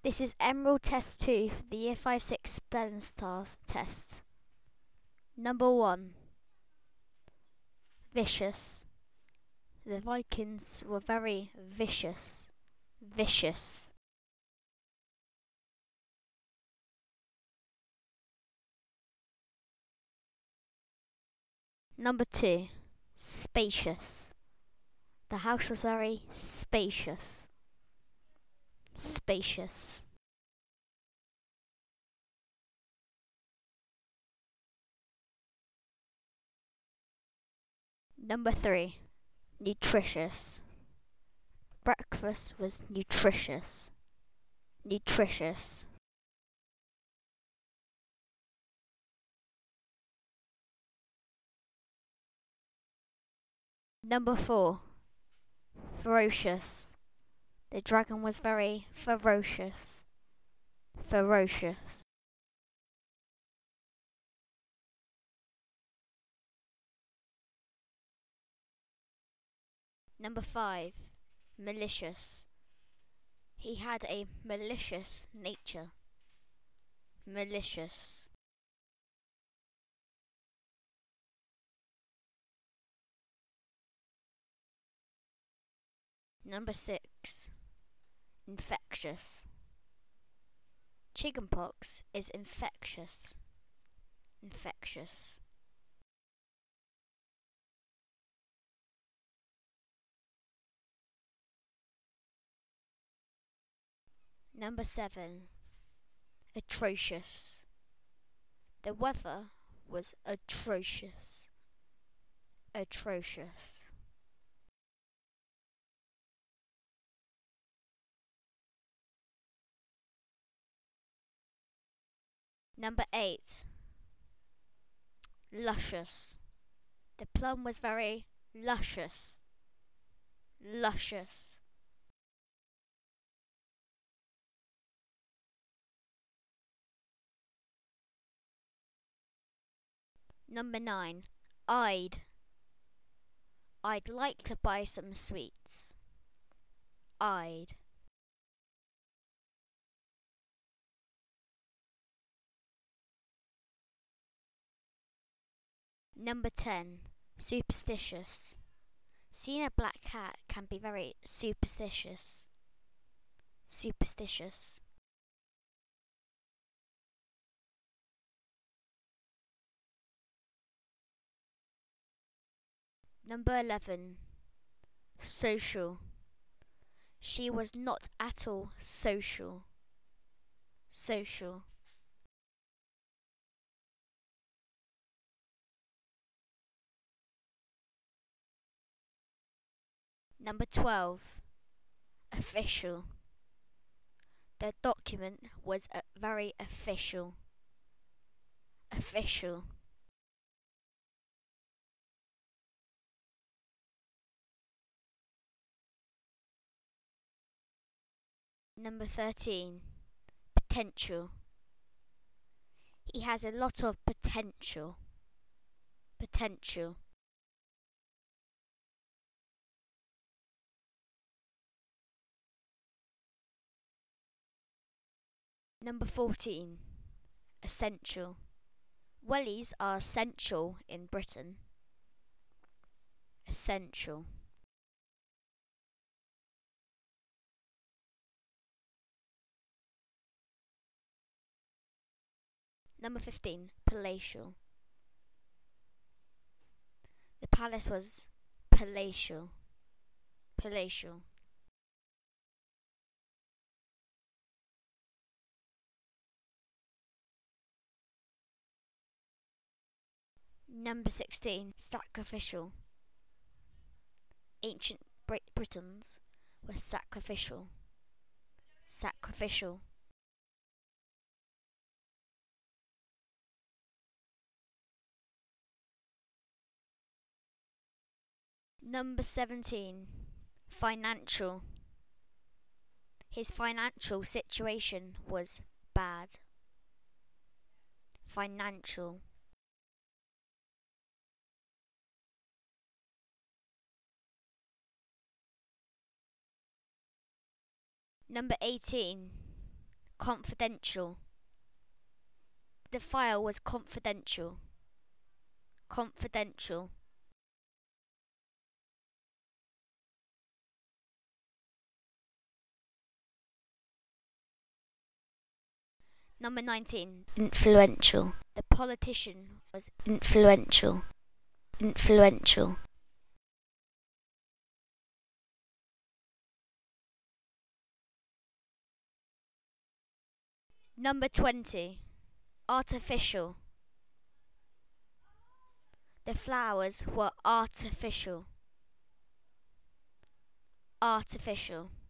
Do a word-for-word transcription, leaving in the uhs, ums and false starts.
This is Emerald Test two for the Year five six Spelling Stars test. Number one. Vicious. The Vikings were very vicious. Vicious. Number two. Spacious. The house was very spacious. Spacious. Number three. Nutritious. Breakfast was nutritious. Nutritious. Number four. Ferocious. The dragon was very ferocious. Ferocious. Number five. Malicious. He had a malicious nature. Malicious. Number six. Infectious. Chickenpox is infectious. Infectious. Number seven. Atrocious. The weather was atrocious. Atrocious. Number eight. Luscious. The plum was very luscious. Luscious. Number nine. I'd. I'd like to buy some sweets. I'd. Number ten. Superstitious. Seeing a black cat can be very superstitious. Superstitious. Number eleven. Social. She was not at all social. Social. Number twelve. Official. The document was uh, very official. Official. Number thirteen. Potential. He has a lot of potential. Potential. Number fourteen. Essential. Wellies are essential in Britain. Essential. Number fifteen. Palatial. The palace was palatial. Palatial. Number sixteen. Sacrificial. Ancient Brit- Britons were sacrificial. Sacrificial. Number seventeen. Financial. His financial situation was bad. Financial. Number eighteen. Confidential. The file was confidential. Confidential. Number nineteen. Influential. The politician was influential. Influential. Number twenty. Artificial. The flowers were artificial. Artificial.